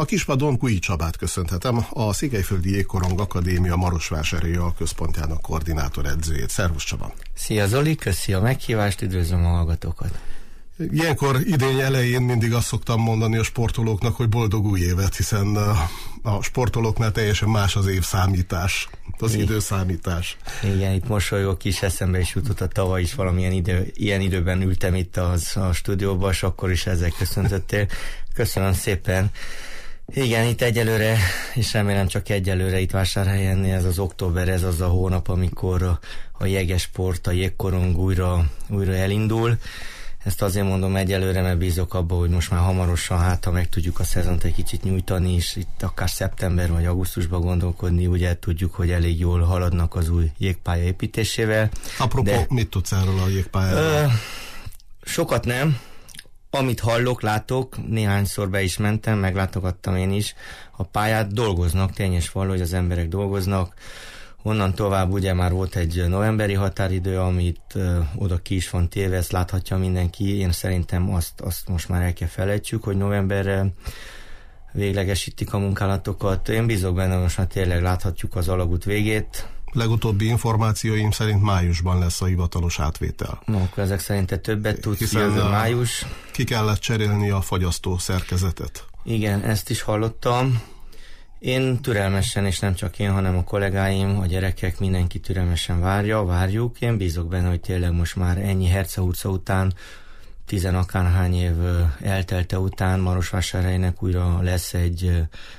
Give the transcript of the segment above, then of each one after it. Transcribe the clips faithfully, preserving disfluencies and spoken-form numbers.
A kispadon Kui Csabát köszönhetem, a Székelyföldi Jégkorong Akadémia Marosvásárhelyi Alközpontjának koordinátor edzőjét. Szervusz Csaba! Szia Zoli, köszi a meghívást, üdvözlöm a hallgatókat! Ilyenkor idény elején mindig azt szoktam mondani a sportolóknak, hogy boldog új évet, hiszen a sportolóknál teljesen más az évszámítás, az I- időszámítás. Igen, itt mosolyog is, eszembe is jutott, a tavaly is valamilyen idő, ilyen időben ültem itt az, a stúdióban, és akkor is ezzel köszöntöttél. Köszönöm szépen. Igen, itt egyelőre, és remélem csak egyelőre itt Vásárhelyen, ez az október, ez az a hónap, amikor a, a jegesport, a jégkorong újra, újra elindul. Ezt azért mondom egyelőre, mert bízok abba, hogy most már hamarosan, hát ha meg tudjuk a szezont egy kicsit nyújtani, és itt akár szeptember vagy augusztusban gondolkodni, ugye tudjuk, hogy elég jól haladnak az új jégpálya építésével. Apropó, de, mit tudsz erről a jégpályáról? Sokat nem. Amit hallok, látok, néhányszor be is mentem, meglátogattam én is. A pályát dolgoznak, tényes való, hogy az emberek dolgoznak. Onnan tovább ugye már volt egy novemberi határidő, amit ö, oda ki is van téve, ezt láthatja mindenki. Én szerintem azt, azt most már el kell felejtsük, hogy novemberre véglegesítik a munkálatokat. Én bízok benne, most már tényleg láthatjuk az alagút végét. Legutóbbi információim szerint májusban lesz a hivatalos átvétel. No, akkor ezek szerint te többet tudsz, hiszen jövő május. Ki kellett cserélni a fagyasztó szerkezetet. Igen, ezt is hallottam. Én türelmesen, és nem csak én, hanem a kollégáim, a gyerekek, mindenki türelmesen várja, várjuk. Én bízok benne, hogy tényleg most már ennyi hercehurca után, tizenakárhány év eltelte után Marosvásárhelynek újra lesz egy,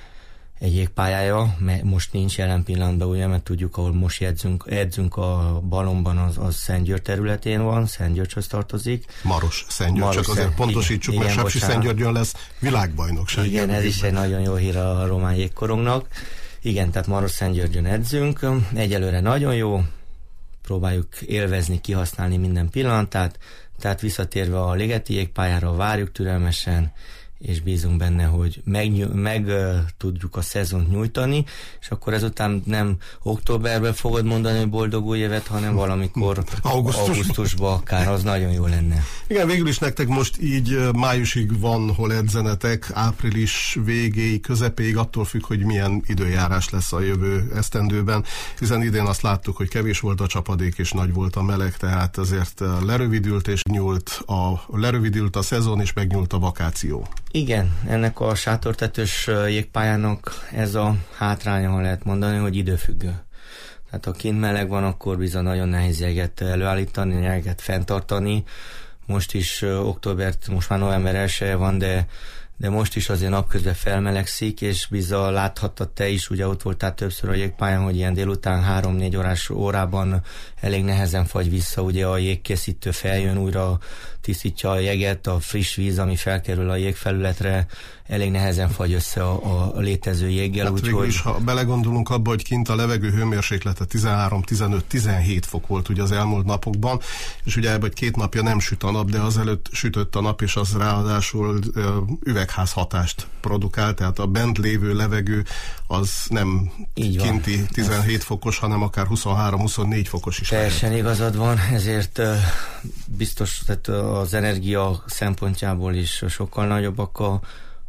egy jégpályája, mert most nincs jelen pillanatban, ugye, mert tudjuk, ahol most jegyzünk, edzünk a Balomban, az, az Szentgyörgy területén van, Szentgyörgyhöz tartozik. Maros Szentgyörgy, Maros csak azért pontosítsuk, igen, mert Sepsi Szentgyörgyön lesz világbajnokság. Igen, ez is egy nagyon jó hír a román jégkorongnak. Igen, tehát Maros Szentgyörgyön edzünk, egyelőre nagyon jó, próbáljuk élvezni, kihasználni minden pillanatát, tehát visszatérve a ligeti jégpályára, várjuk türelmesen, és bízunk benne, hogy meg, meg uh, tudjuk a szezont nyújtani, és akkor ezután nem októberben fogod mondani, hogy boldog új évet, hanem valamikor Augusztus. augusztusban akár, az nagyon jó lenne. Igen, végül is nektek most így májusig van, hol edzenetek, április végéig, közepéig, attól függ, hogy milyen időjárás lesz a jövő esztendőben, hiszen idén azt láttuk, hogy kevés volt a csapadék, és nagy volt a meleg, tehát azért lerövidült, és nyúlt a, lerövidült a szezon, és megnyúlt a vakáció. Igen, ennek a sátortetős jégpályának ez a hátránya, ha lehet mondani, hogy időfüggő. Tehát ha kint meleg van, akkor bizony nagyon nehéz jeget előállítani, jeget fenntartani. Most is októbert, most már november elseje van, de de most is azért napközben felmelegszik, és bizony láthattad te is, ugye ott voltál többször a jégpályán, hogy ilyen délután három-négy órás órában elég nehezen fagy vissza, ugye a jégkészítő feljön, újra tisztítja a jeget, a friss víz, ami felkerül a jégfelületre, elég nehezen fagy össze a, a létező jéggel. Hát úgy, végül is, ha belegondolunk abba, hogy kint a levegő hőmérséklete tizenhárom, tizenöt, tizenhét fok volt ugye az elmúlt napokban, és ugye ebben két napja nem süt a nap, de azelőtt sütött a nap, és az ráadásul üvegházhatást produkál, tehát a bent lévő levegő az nem kinti tizenhét fokos, hanem akár huszonhárom-huszonnégy fokos is. Teljesen igazad van, ezért uh, biztos, tehát az energia szempontjából is sokkal nagyobbak a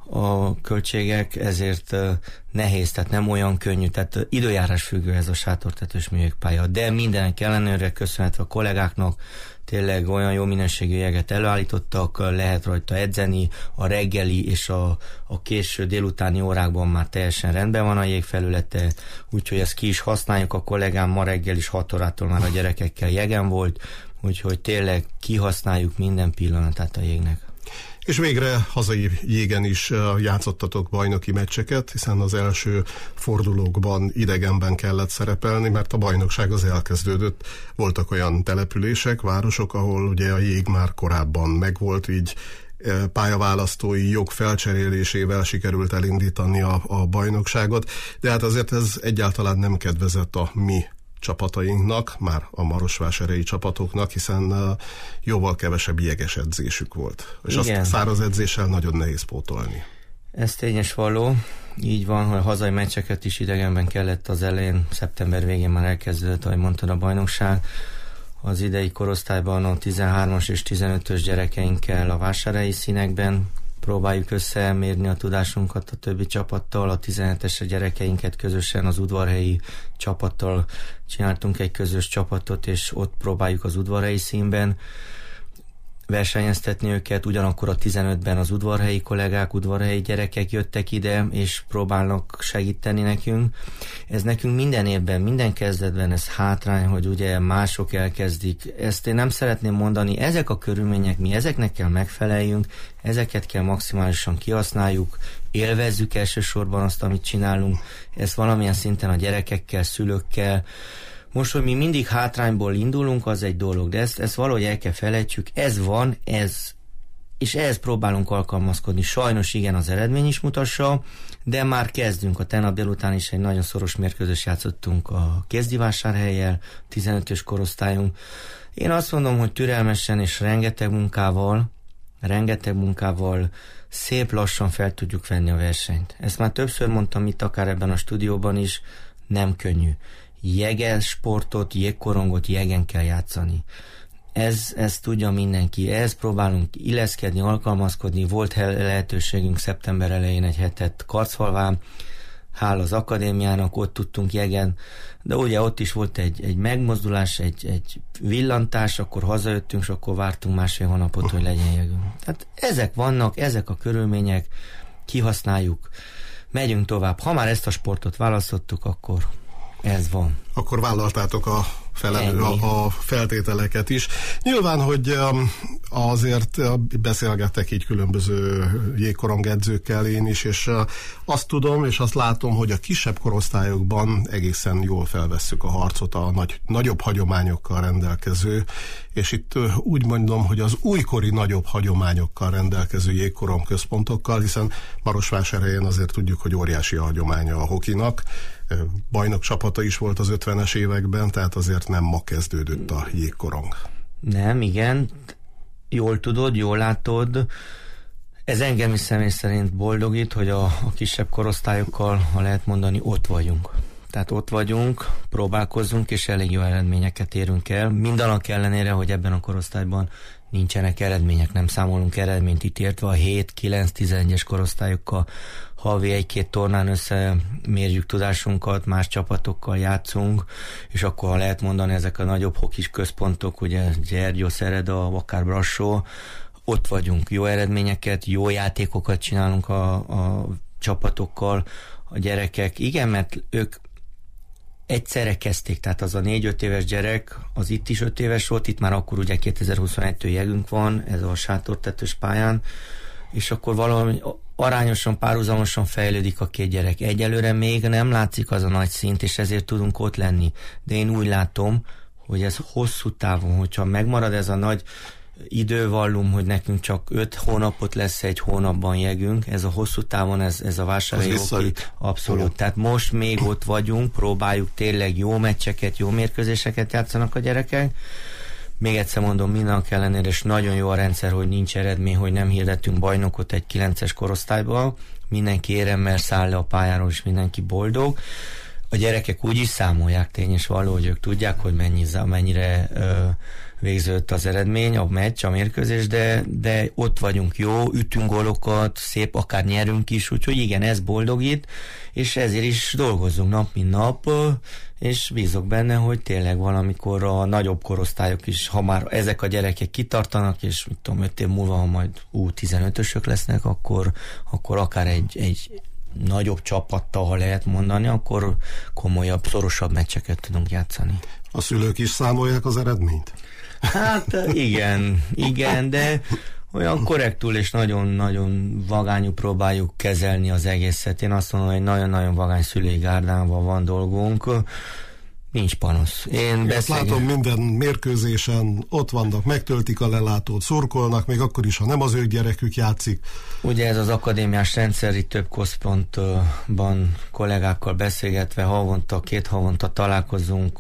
a költségek, ezért uh, nehéz, tehát nem olyan könnyű, tehát uh, időjárás függő ez a sátortetős műjégpálya, de mindenek ellenőre köszönhetve a kollégáknak tényleg olyan jó minőségű jeget előállítottak, lehet rajta edzeni, a reggeli és a, a késő délutáni órákban már teljesen rendben van a jégfelülete, úgyhogy ezt ki is használjuk, a kollégám ma reggel is hat órától már a gyerekekkel jegen volt, úgyhogy tényleg kihasználjuk minden pillanatát a jégnek. És végre hazai jégen is játszottatok bajnoki meccseket, hiszen az első fordulókban idegenben kellett szerepelni, mert a bajnokság az elkezdődött. Voltak olyan települések, városok, ahol ugye a jég már korábban megvolt, így pályaválasztói jog felcserélésével sikerült elindítani a, a bajnokságot, de hát azért ez egyáltalán nem kedvezett a mi csapatainknak, már a marosvásárhelyi csapatoknak, hiszen uh, jóval kevesebb jeges edzésük volt. És igen, azt száraz edzéssel nagyon nehéz pótolni. Ez tényes való. Így van, hogy hazai meccseket is idegenben kellett az elején, szeptember végén már elkezdődött, ahogy mondtad, a bajnokság. Az idei korosztályban a tizenhármas és tizenötös gyerekeinkkel a vásárhelyi színekben próbáljuk összemérni a tudásunkat a többi csapattal, a tizenhetes gyerekeinket közösen az udvarhelyi csapattal csináltunk egy közös csapatot, és ott próbáljuk az udvarhelyi színben versenyeztetni őket, ugyanakkor a tizenötben az udvarhelyi kollégák, udvarhelyi gyerekek jöttek ide, és próbálnak segíteni nekünk. Ez nekünk minden évben, minden kezdetben ez hátrány, hogy ugye mások elkezdik. Ezt én nem szeretném mondani, ezek a körülmények, mi ezeknek kell megfeleljünk, ezeket kell maximálisan kihasználjuk, élvezzük elsősorban azt, amit csinálunk, ezt valamilyen szinten a gyerekekkel, szülőkkel. Most, hogy mi mindig hátrányból indulunk, az egy dolog, de ezt, ezt valahogy el kell felejtsük. Ez van, ez, és ehhez próbálunk alkalmazkodni. Sajnos igen, az eredmény is mutassa, de már kezdünk. A tegnap délután is egy nagyon szoros mérkőzést játszottunk a Kézdivásárhellyel, tizenötös korosztályunk. Én azt mondom, hogy türelmesen és rengeteg munkával, rengeteg munkával szép lassan fel tudjuk venni a versenyt. Ezt már többször mondtam itt, akár ebben a stúdióban is, nem könnyű. Jeges sportot, jégkorongot jegen kell játszani. Ez, ez tudja mindenki. Ehhez próbálunk illeszkedni, alkalmazkodni. Volt lehetőségünk szeptember elején egy hetet Karcfalván, hála az akadémiának, ott tudtunk jegen, de ugye ott is volt egy, egy megmozdulás, egy, egy villantás, akkor hazajöttünk, és akkor vártunk másfél hónapot, hogy legyen jegünk. Tehát ezek vannak, ezek a körülmények, kihasználjuk, megyünk tovább. Ha már ezt a sportot választottuk, akkor ez van. Akkor vállaltátok a, felelő, a, a feltételeket is. Nyilván, hogy azért beszélgettek így különböző jégkorongedzőkkel én is, és azt tudom, és azt látom, hogy a kisebb korosztályokban egészen jól felvesszük a harcot a nagy, nagyobb hagyományokkal rendelkező, és itt úgy mondom, hogy az újkori nagyobb hagyományokkal rendelkező jégkorong központokkal, hiszen Marosvásárhelyen azért tudjuk, hogy óriási a hagyománya a hokinak, bajnok csapata is volt az ötvenes években, tehát azért nem ma kezdődött a jégkorong. Nem, igen, jól tudod, jól látod. Ez engem is személy szerint boldogít, hogy a, a kisebb korosztályokkal, ha lehet mondani, ott vagyunk. Tehát ott vagyunk, próbálkozzunk, és elég jó eredményeket érünk el. Mindannak ellenére, hogy ebben a korosztályban nincsenek eredmények, nem számolunk eredményt, itt értve a hét, kilenc, tizenegyes korosztályokkal havi egy-két tornán összemérjük tudásunkat, más csapatokkal játszunk, és akkor, ha lehet mondani, ezek a nagyobb hokis központok, ugye Gyergyó, Szereda, akár Brassó, ott vagyunk, jó eredményeket, jó játékokat csinálunk a, a csapatokkal, a gyerekek. Igen, mert ők egyszerre kezdték, tehát az a négy-öt éves gyerek, az itt is öt éves volt, itt már akkor ugye kétezer-huszonegytől jegünk van, ez a sátortetős pályán, és akkor valami arányosan, párhuzamosan fejlődik a két gyerek. Egyelőre még nem látszik az a nagy szint, és ezért tudunk ott lenni. De én úgy látom, hogy ez hosszú távon, hogyha megmarad ez a nagy idővallum, hogy nekünk csak öt hónapot lesz egy hónapban jegünk, ez a hosszú távon, ez, ez a vásárhelyi hoki abszolút. Igen. Tehát most még ott vagyunk, próbáljuk tényleg jó meccseket, jó mérkőzéseket játszanak a gyerekek. Még egyszer mondom, mindenki ellenére, és nagyon jó a rendszer, hogy nincs eredmény, hogy nem hirdettünk bajnokot egy kilences korosztályban. Mindenki éremmel száll le a pályáról, és mindenki boldog. A gyerekek úgy is számolják, tény és való, hogy ők tudják, hogy mennyi, mennyire ö, végződött az eredmény, a meccs, a mérkőzés, de, de ott vagyunk, jó, ütünk gólokat, szép, akár nyerünk is, úgyhogy igen, ez boldogít, és ezért is dolgozunk nap, mint nap, és bízok benne, hogy tényleg valamikor a nagyobb korosztályok is, ha már ezek a gyerekek kitartanak, és mit tudom, öt év múlva, ha majd ú tizenötösök lesznek, akkor, akkor akár egy, egy nagyobb csapattal, ha lehet mondani, akkor komolyabb, szorosabb meccseket tudunk játszani. A szülők is számolják az eredményt? Hát igen, igen, de olyan korrektul és nagyon-nagyon vagányú próbáljuk kezelni az egészet. Én azt mondom, hogy nagyon-nagyon vagány szülői gárdával van dolgunk. Nincs panasz. Én beszélni... látom minden mérkőzésen, ott vannak, megtöltik a lelátót, szurkolnak, még akkor is, ha nem az ő gyerekük játszik. Ugye ez az akadémiás rendszer, itt több központban kollégákkal beszélgetve, havonta, két havonta találkozunk.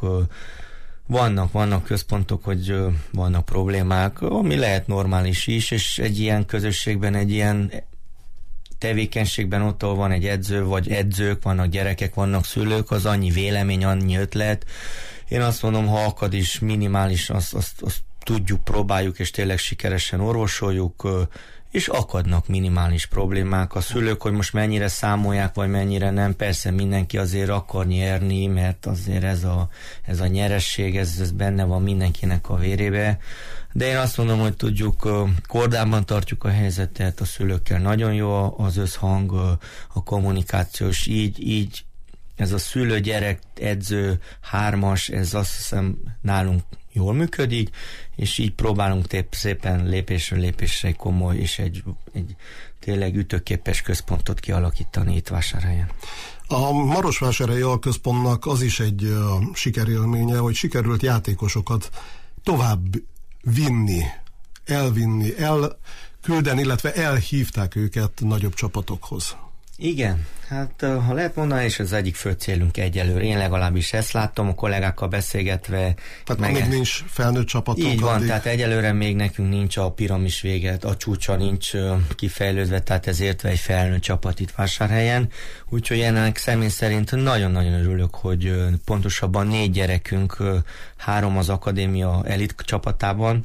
Vannak, vannak központok, hogy vannak problémák, ami lehet normális is, és egy ilyen közösségben, egy ilyen tevékenységben ott, ahol van egy edző, vagy edzők, vannak gyerekek, vannak szülők, az annyi vélemény, annyi ötlet. Én azt mondom, ha akad is minimális, azt, azt, azt tudjuk, próbáljuk, és tényleg sikeresen orvosoljuk, és akadnak minimális problémák. A szülők, hogy most mennyire számolják, vagy mennyire nem, persze mindenki azért akar nyerni, mert azért ez a, ez a nyeresség, ez, ez benne van mindenkinek a vérébe. De én azt mondom, hogy tudjuk, kordában tartjuk a helyzetet, a szülőkkel nagyon jó az összhang, a kommunikációs, így, így ez a szülő-gyerek edző hármas, ez azt hiszem nálunk jól működik, és így próbálunk tép, szépen lépésről lépésre egy komoly és egy, egy tényleg ütőképes központot kialakítani itt Vásárhelyen. A Marosvásárhelyi Alközpontnak az is egy uh, sikerélménye, hogy sikerült játékosokat tovább vinni, elvinni, elküldeni, illetve elhívták őket nagyobb csapatokhoz. Igen, hát ha lehet mondani, és az egyik fő célunk egyelőre. Én legalábbis ezt látom, a kollégákkal beszélgetve. Tehát meg... még nincs felnőtt csapatunk. Így van, addig... tehát egyelőre még nekünk nincs a piramis véget, a csúcsa nincs kifejlődve, tehát ezért egy felnőtt csapat itt Vásárhelyen. Úgyhogy ennek személy szerint nagyon-nagyon örülök, hogy pontosabban négy gyerekünk, három az akadémia elit csapatában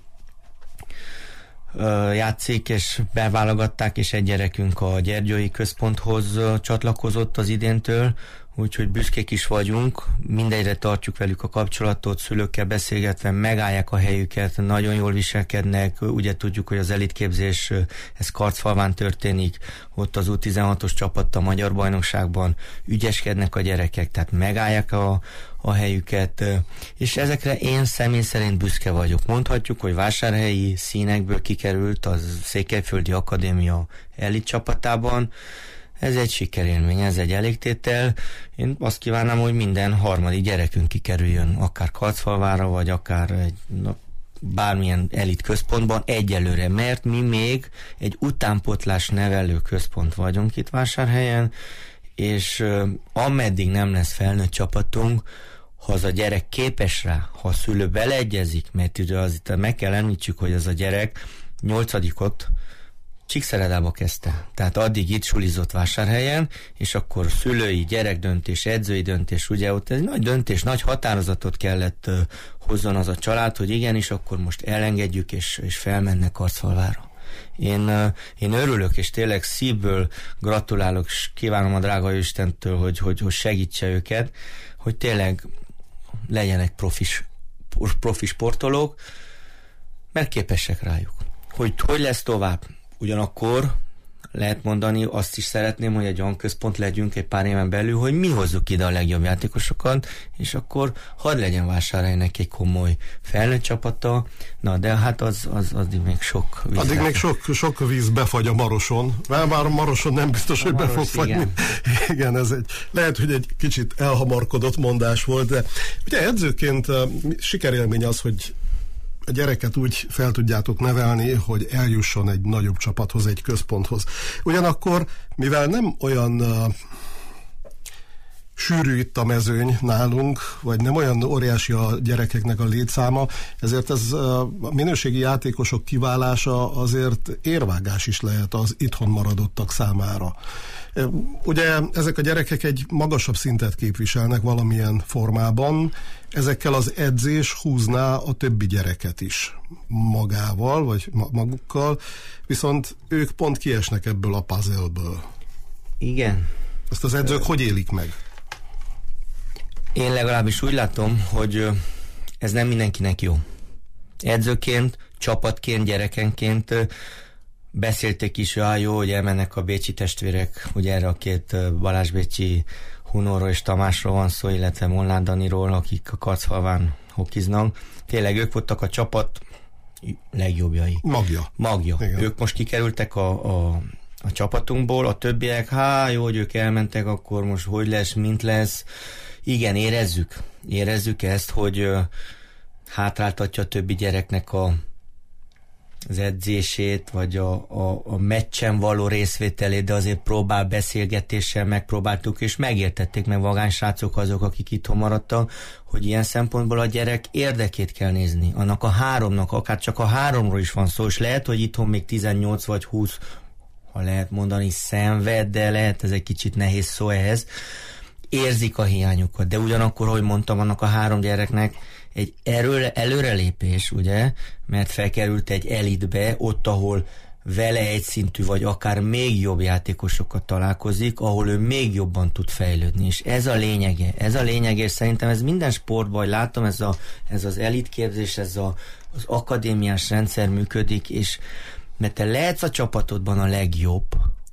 játszik, és beválogatták, és egy gyerekünk a Gyergyói Központhoz csatlakozott az idéntől, úgyhogy büszkék is vagyunk, mindegyre tartjuk velük a kapcsolatot, szülőkkel beszélgetve, megállják a helyüket, nagyon jól viselkednek, ugye tudjuk, hogy az elitképzés, ez Karcfalván történik, ott az U tizenhatos csapat a magyar bajnokságban, ügyeskednek a gyerekek, tehát megállják a, a helyüket, és ezekre én személy szerint büszke vagyok. Mondhatjuk, hogy vásárhelyi színekből kikerült az Székelyföldi Akadémia elit csapatában. Ez egy sikerélmény, ez egy elégtétel. Én azt kívánom, hogy minden harmadik gyerekünk kikerüljön, akár Karcfalvára, vagy akár egy, na, bármilyen elit központban egyelőre, mert mi még egy utánpotlás nevelő központ vagyunk itt Vásárhelyen, és uh, ameddig nem lesz felnőtt csapatunk, ha az a gyerek képes rá, ha a szülő beleegyezik, mert ugye az itt meg kell említsük, hogy az a gyerek nyolcadikot Csíkszeredába kezdte. Tehát addig itt sulizott Vásárhelyen, és akkor szülői, gyerekdöntés, edzői döntés, ugye ott egy nagy döntés, nagy határozatot kellett uh, hozzon az a család, hogy igenis, akkor most elengedjük, és, és felmennek Karcfalvára. Én, uh, én örülök, és tényleg szívből gratulálok, és kívánom a drága Istentől, hogy, hogy, hogy segítse őket, hogy tényleg legyenek profis, profi sportolók, mert képesek rájuk. Hogy hogy lesz tovább? Ugyanakkor lehet mondani, azt is szeretném, hogy egy olyan központ legyünk egy pár éven belül, hogy mi hozzuk ide a legjobb játékosokat, és akkor hadd legyen Vásárhelynek egy komoly felnőtt csapata, na de hát az, az addig még sok víz. Addig még sok, sok víz befagy a Maroson, mert már a Maroson nem biztos, a hogy Maros, be fog fagyni. Igen. igen, ez egy, lehet, hogy egy kicsit elhamarkodott mondás volt, de ugye edzőként uh, sikerélmény az, hogy a gyereket úgy fel tudjátok nevelni, hogy eljusson egy nagyobb csapathoz, egy központhoz. Ugyanakkor, mivel nem olyan uh, sűrű itt a mezőny nálunk, vagy nem olyan óriási a gyerekeknek a létszáma, ezért ez uh, a minőségi játékosok kiválása azért érvágás is lehet az itthon maradottak számára. Ugye ezek a gyerekek egy magasabb szintet képviselnek valamilyen formában, ezekkel az edzés húzná a többi gyereket is magával, vagy magukkal, viszont ők pont kiesnek ebből a puzzleből. Igen. Ezt az edzők Ö... hogy élik meg? Én legalábbis úgy látom, hogy ez nem mindenkinek jó. Edzőként, csapatként, gyerekenként beszélték is, hogy jó, hogy elmennek a bécsi testvérek, ugye erre a két Balázs bécsi Hunóról és Tamásról van szó, illetve Molnár Daniról, akik a Karcfalván hokiznak. Tényleg ők voltak a csapat legjobbjai. Magja. Magja. Igen. Ők most kikerültek a, a, a csapatunkból, a többiek, há, jó, hogy ők elmentek, akkor most hogy lesz, mint lesz. Igen, érezzük. Érezzük ezt, hogy uh, hátráltatja a többi gyereknek a az edzését, vagy a, a, a meccsen való részvételét, de azért próbál beszélgetéssel megpróbáltuk, és megértették meg vagánysrácok azok, akik itthon maradtak, hogy ilyen szempontból a gyerek érdekét kell nézni. Annak a háromnak, akár csak a háromról is van szó, és lehet, hogy itthon még tizennyolc vagy húsz, ha lehet mondani, szenved, de lehet, ez egy kicsit nehéz szó ehhez, érzik a hiányukat, de ugyanakkor, hogy mondtam, annak a három gyereknek egy erőre, előrelépés, ugye, mert felkerült egy elitbe, ott, ahol vele egyszintű, vagy akár még jobb játékosokat találkozik, ahol ő még jobban tud fejlődni. És ez a lényege. Ez a lényege, és szerintem ez minden sportban, látom, ez, a, ez az elitképzés, ez a, az akadémiás rendszer működik, és mert te lehetsz a csapatodban a legjobb,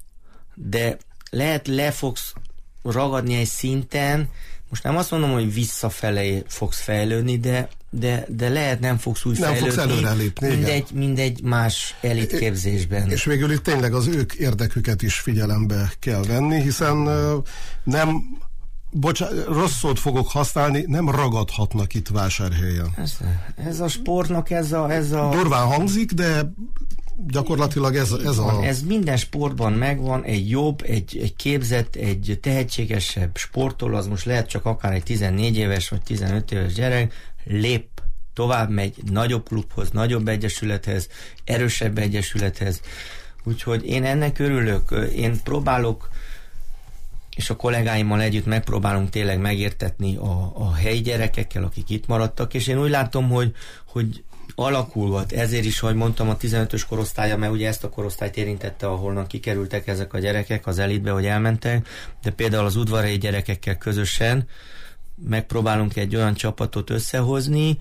de lehet le fogsz ragadni egy szinten, most nem azt mondom, hogy visszafelé fogsz fejlődni, de, de, de lehet nem fogsz úgy nem fejlődni. Nem fogsz előrelépni, mindegy, mindegy más elitképzésben. És végül itt tényleg az ők érdeküket is figyelembe kell venni, hiszen nem, bocsánat, rossz szót fogok használni, nem ragadhatnak itt Vásárhelyen. Ez, ez a sportnak ez a... Ez a... Durván hangzik, de gyakorlatilag ez, ez a... Ez minden sportban megvan, egy jobb, egy, egy képzett, egy tehetségesebb sportoló, az most lehet csak akár egy tizennégy éves vagy tizenöt éves gyerek, lép, tovább megy nagyobb klubhoz, nagyobb egyesülethez, erősebb egyesülethez. Úgyhogy én ennek örülök. Én próbálok, és a kollégáimmal együtt megpróbálunk tényleg megértetni a, a helyi gyerekekkel, akik itt maradtak, és én úgy látom, hogy, hogy alakulgat. Ezért is, hogy mondtam, a tizenötös korosztálya, mert ugye ezt a korosztályt érintette, ahonnan kikerültek ezek a gyerekek az elitbe, hogy elmentek, de például az udvarhelyi gyerekekkel közösen megpróbálunk egy olyan csapatot összehozni,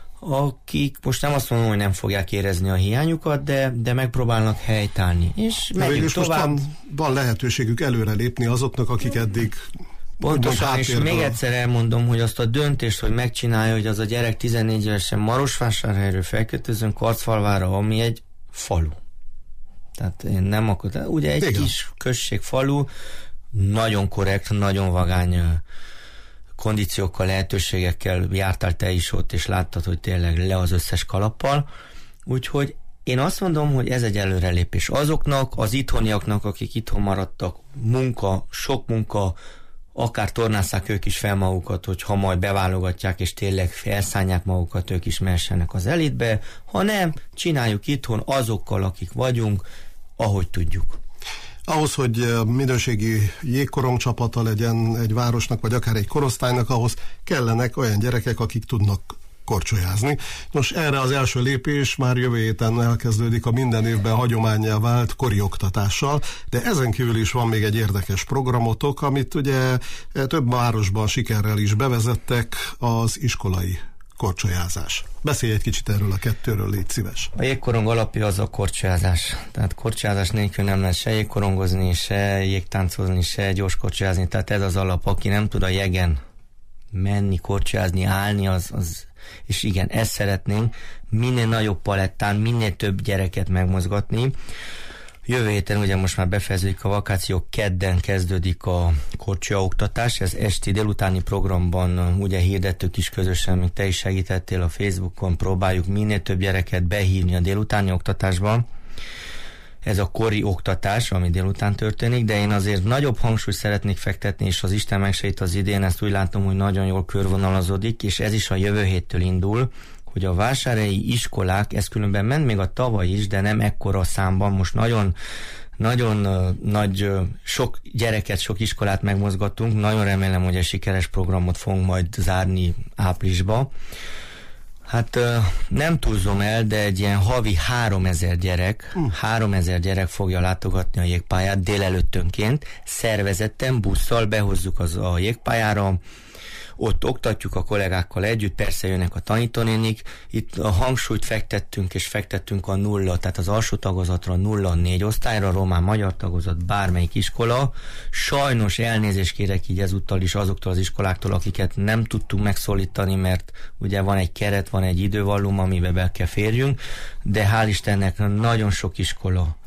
akik most nem azt mondom, hogy nem fogják érezni a hiányukat, de, de megpróbálnak helytállni. És megyünk tovább. Most van, van lehetőségük előrelépni azoknak, akik eddig pontosan, és még egyszer elmondom, hogy azt a döntést, hogy megcsinálja, hogy az a gyerek tizennégy évesen Marosvásárhelyről felköltözön Karcfalvára, ami egy falu. Tehát én nem akartam. Ugye egy igen. Kis község, falu, nagyon korrekt, nagyon vagány kondíciókkal, lehetőségekkel jártál te is ott, és láttad, hogy tényleg le az összes kalappal. Úgyhogy én azt mondom, hogy ez egy előrelépés. Azoknak, az itthoniaknak, akik itthon maradtak, munka, sok munka, akár tornásszák ők is fel magukat, hogy ha majd beválogatják, és tényleg felszánják magukat, ők is mehessenek az elitbe, ha nem, csináljuk itthon azokkal, akik vagyunk, ahogy tudjuk. Ahhoz, hogy minőségi jégkorong csapata legyen egy városnak, vagy akár egy korosztálynak, ahhoz kellenek olyan gyerekek, akik tudnak korcsolyázni. Nos, erre az első lépés már jövő héten elkezdődik a minden évben hagyománnyá vált kori oktatással, de ezen kívül is van még egy érdekes programotok, amit ugye több városban sikerrel is bevezettek, az iskolai korcsolyázás. Beszélj egy kicsit erről a kettőről, légy szíves. A jégkorong alapja az a korcsolyázás. Tehát korcsolyázás nélkül nem lehet se jégkorongozni, se jégtáncozni, se gyors korcsolyázni. Tehát ez az alap, aki nem tud a jegen menni, korcsolyázni, állni, az, az és igen, ezt szeretnénk minél nagyobb palettán, minél több gyereket megmozgatni. Jövő héten ugye most már befejeződik a vakáció, kedden kezdődik a korcsolya oktatás, ez esti délutáni programban ugye hirdettük is közösen, még te is segítettél a Facebookon, próbáljuk minél több gyereket behívni a délutáni oktatásba. Ez a kori oktatás, ami délután történik, de én azért nagyobb hangsúlyt szeretnék fektetni, és az Isten megsegít az idén, ezt úgy látom, hogy nagyon jól körvonalazódik, és ez is a jövő héttől indul, hogy a vásárhelyi iskolák, ez különben ment még a tavaly is, de nem ekkora számban, most nagyon, nagyon uh, nagy, uh, sok gyereket, sok iskolát megmozgattunk, nagyon remélem, hogy egy sikeres programot fogunk majd zárni áprilisba. Hát uh, nem túlzom el, de egy ilyen havi háromezer gyerek, uh. háromezer gyerek fogja látogatni a jégpályát délelőttönként, szervezetten, busszal behozzuk az a jégpályára, ott oktatjuk a kollégákkal együtt, persze jönnek a tanítónénik, itt a hangsúlyt fektettünk, és fektettünk a nulla, tehát az alsó tagozatra nulla négy osztályra, román-magyar tagozat, bármelyik iskola. Sajnos elnézést kérek így ezúttal is azoktól az iskoláktól, akiket nem tudtunk megszólítani, mert ugye van egy keret, van egy idővallum, amiben be kell férjünk, de hál' Istennek nagyon sok iskola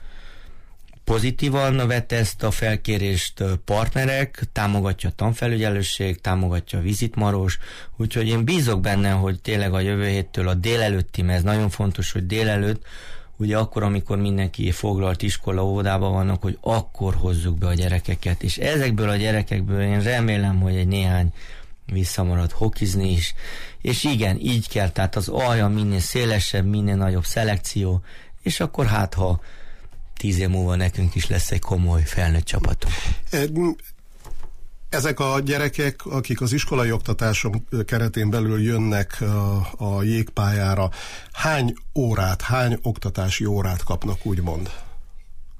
pozitívan vette ezt a felkérést, partnerek, támogatja a tanfelügyelőség, támogatja a Visit Maros, úgyhogy én bízok benne, hogy tényleg a jövő héttől a délelőtti, mert ez nagyon fontos, hogy délelőtt, ugye akkor, amikor mindenki foglalt iskola, óvodában vannak, hogy akkor hozzuk be a gyerekeket, és ezekből a gyerekekből én remélem, hogy egy néhány visszamarad hokizni is, és igen, így kell, tehát az alja minél szélesebb, minél nagyobb szelekció, és akkor hát, ha tíz év múlva nekünk is lesz egy komoly felnőtt csapatunk. Ezek a gyerekek, akik az iskolai oktatáson keretén belül jönnek a, a jégpályára, hány órát, hány oktatási órát kapnak, úgymond?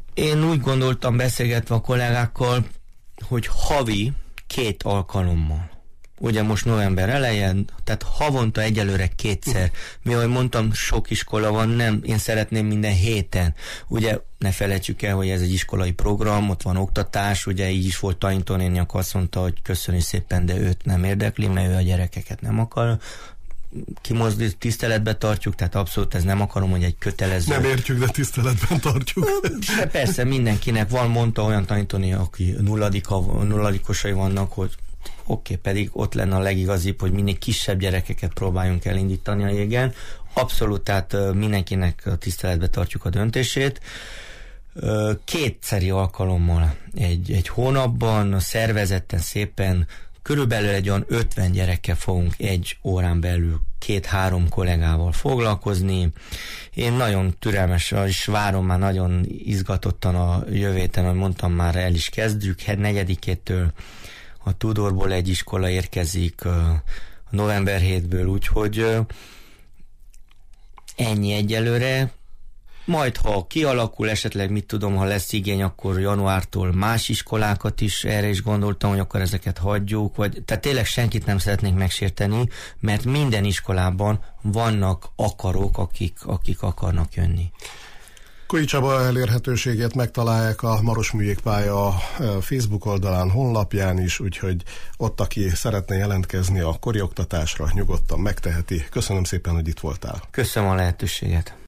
Én úgy gondoltam, beszélgetve a kollégákkal, hogy havi két alkalommal. Ugye most november elején, tehát havonta egyelőre kétszer. Mi, ahogy mondtam, sok iskola van, nem, én szeretném minden héten. Ugye ne felejtsük el, hogy ez egy iskolai program, ott van oktatás, ugye így is volt Taintó néni, akkor azt mondta, hogy köszönjük szépen, de őt nem érdekli, mert ő a gyerekeket nem akar kimozdít, tiszteletbe tartjuk, tehát abszolút ez nem akarom, hogy egy kötelező... Nem értjük, de tiszteletben tartjuk. De persze mindenkinek van, mondta olyan tanítani, aki nulladika, nulladikosai vannak, hogy oké, okay, pedig ott lenne a legigazibb, hogy minél kisebb gyerekeket próbáljunk elindítani a jégen. Abszolút, tehát mindenkinek tiszteletbe tartjuk a döntését. Kétszeri alkalommal egy, egy hónapban szervezetten szépen körülbelül egy olyan ötven gyerekkel fogunk egy órán belül két-három kollégával foglalkozni. Én nagyon türelmesen is várom, már nagyon izgatottan a jövő héten, ahogy mondtam, már el is kezdjük, negyedikétől a Tudorból egy iskola érkezik a november hétből, úgyhogy ennyi egyelőre. Majd, ha kialakul, esetleg mit tudom, ha lesz igény, akkor januártól más iskolákat is, erre is gondoltam, hogy akkor ezeket hagyjuk, vagy, tehát tényleg senkit nem szeretnék megsérteni, mert minden iskolában vannak akarók, akik, akik akarnak jönni. Koi Csaba elérhetőségét megtalálják a Marosműjégpálya Facebook oldalán, honlapján is, úgyhogy ott, aki szeretne jelentkezni a kori oktatásra, nyugodtan megteheti. Köszönöm szépen, hogy itt voltál. Köszönöm a lehetőséget.